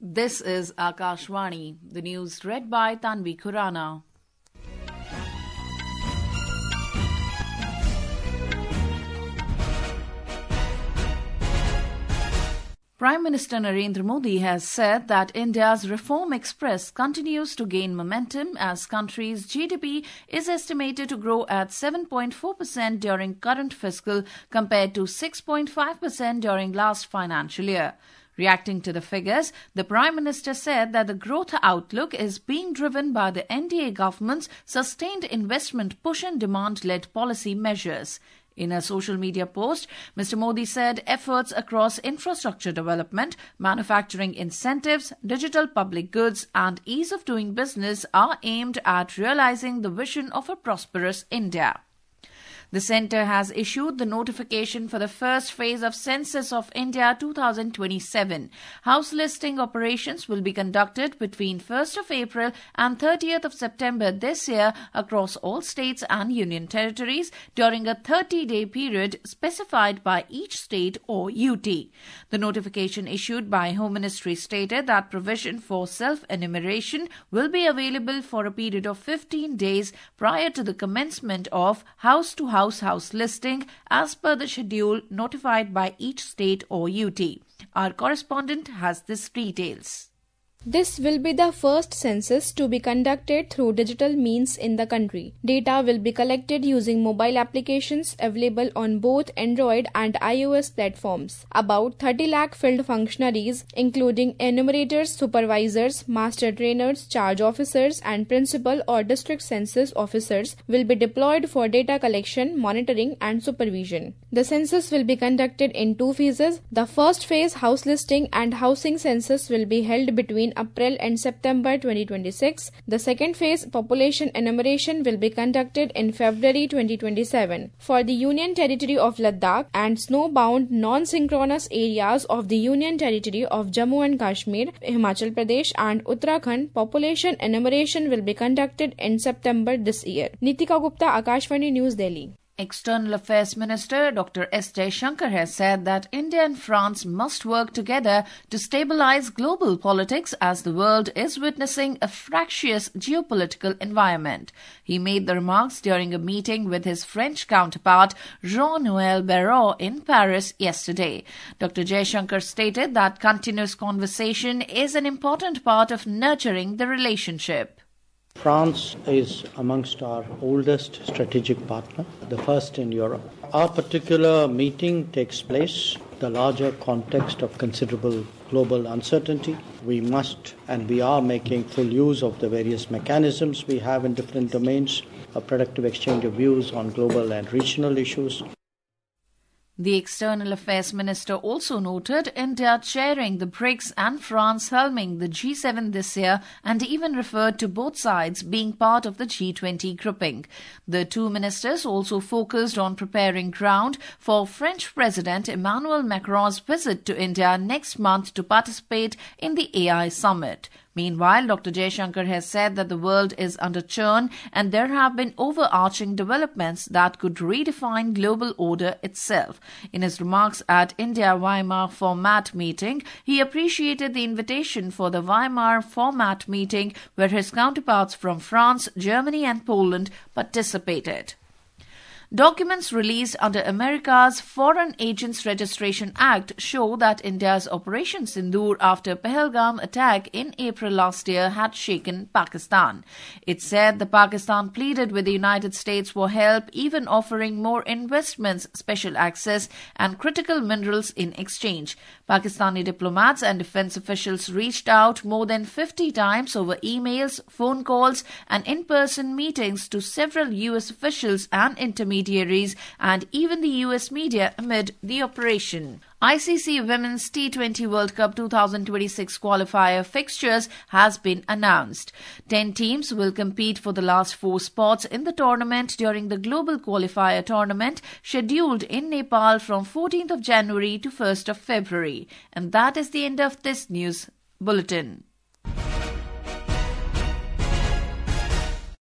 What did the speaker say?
This is Akashvani, the news read by Tanvi Khurana. Prime Minister Narendra Modi has said that India's Reform Express continues to gain momentum as country's GDP is estimated to grow at 7.4% during current fiscal compared to 6.5% during last financial year. Reacting to the figures, the Prime Minister said that the growth outlook is being driven by the NDA government's sustained investment push and demand-led policy measures. In a social media post, Mr. Modi said efforts across infrastructure development, manufacturing incentives, digital public goods and ease of doing business are aimed at realizing the vision of a prosperous India. The centre has issued the notification for the first phase of Census of India 2027. House listing operations will be conducted between 1st of April and 30th of September this year across all states and union territories during a 30-day period specified by each state or UT. The notification issued by Home Ministry stated that provision for self-enumeration will be available for a period of 15 days prior to the commencement of house-to-house listing as per the schedule notified by each state or UT. Our correspondent has this details. This will be the first census to be conducted through digital means in the country. Data will be collected using mobile applications available on both Android and iOS platforms. About 30 lakh field functionaries, including enumerators, supervisors, master trainers, charge officers, and principal or district census officers, will be deployed for data collection, monitoring, and supervision. The census will be conducted in two phases. The first phase, house listing and housing census, will be held between April and September 2026. The second phase, population enumeration, will be conducted in February 2027. For the Union Territory of Ladakh and snow-bound non-synchronous areas of the Union Territory of Jammu and Kashmir, Himachal Pradesh and Uttarakhand, population enumeration will be conducted in September this year. Nitika Gupta, Akashvani News, Delhi. External Affairs Minister Dr. S. Jaishankar has said that India and France must work together to stabilize global politics as the world is witnessing a fractious geopolitical environment. He made the remarks during a meeting with his French counterpart Jean-Noël Barrot in Paris yesterday. Dr. Jaishankar stated that continuous conversation is an important part of nurturing the relationship. France is amongst our oldest strategic partner, the first in Europe. Our particular meeting takes place in the larger context of considerable global uncertainty. We must and we are making full use of the various mechanisms we have in different domains, a productive exchange of views on global and regional issues. The External Affairs Minister also noted India chairing the BRICS and France helming the G7 this year and even referred to both sides being part of the G20 grouping. The two ministers also focused on preparing ground for French President Emmanuel Macron's visit to India next month to participate in the AI summit. Meanwhile, Dr. Jaishankar has said that the world is under churn and there have been overarching developments that could redefine global order itself. In his remarks at India Weimar Format meeting, he appreciated the invitation for the Weimar Format meeting where his counterparts from France, Germany and Poland participated. Documents released under America's Foreign Agents Registration Act show that India's Operation Sindoor after Pahalgam attack in April last year had shaken Pakistan. It said the Pakistan pleaded with the United States for help, even offering more investments, special access and critical minerals in exchange. Pakistani diplomats and defense officials reached out more than 50 times over emails, phone calls and in-person meetings to several U.S. officials and intermediaries and even the US media amid the operation. ICC Women's T20 World Cup 2026 qualifier fixtures has been announced. 10 teams will compete for the last 4 spots in the tournament during the global qualifier tournament scheduled in Nepal from 14th of January to 1st of February. And that is the end of this news bulletin.